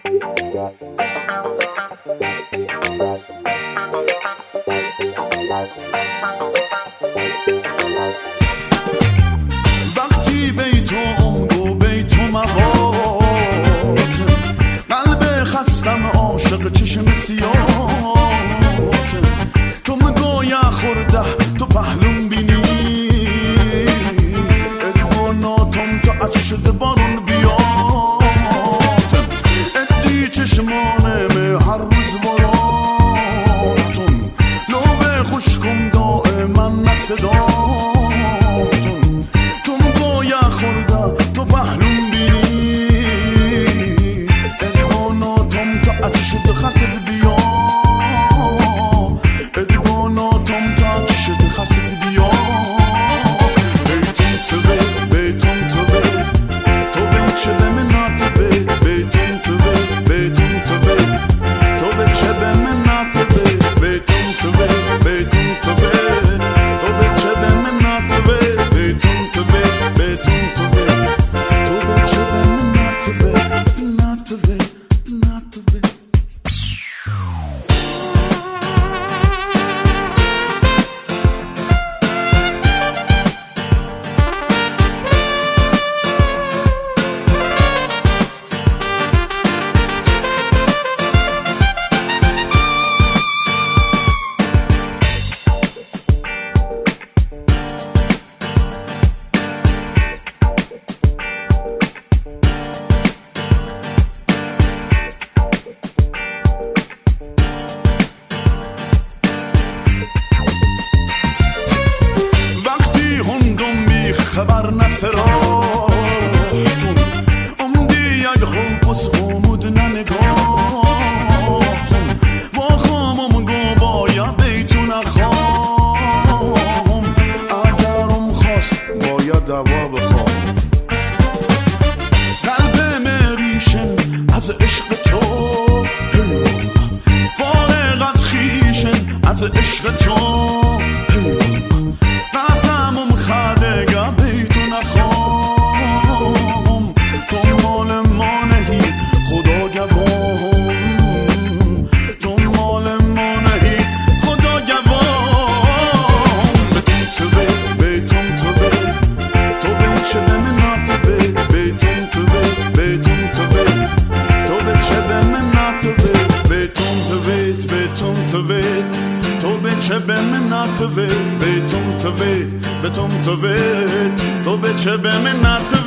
وقتی بیتم گو بیتم موات قلب خستم عاشق چشم سیاهات تو مگویا خورده تو پهلوم بینی ادواناتم تا اچ شده بارون بیاتم ادی چشمانم هر روز وراتم نوه خوشکم دائما نصداتم تو مگویا خورده تو پهلوم بینی ادواناتم تا اچ شده خرسد بیا ادواناتم تا اچ شده خرسد بیا خبر نسراتون امدی یک خوبس خومود ننگاهتون و خامم گو بایا بیتون اخوام اگرم خواست باید دوا بخوام قلب مریشن از عشق تو فارغ از خیشن از عشق تو قسمم خدگم بیتون اخوام تو مال ما نهی خدا گوام تو مال ما نهی خدا گوام بیتون تو بیتون تو تو بیچه بمنات بیتون تو بیتون تو تو بیچه بمنات بیتون تو بیتون تو تو بیچه بمنات بیتون تو بیتون تو تو بیچه بمنات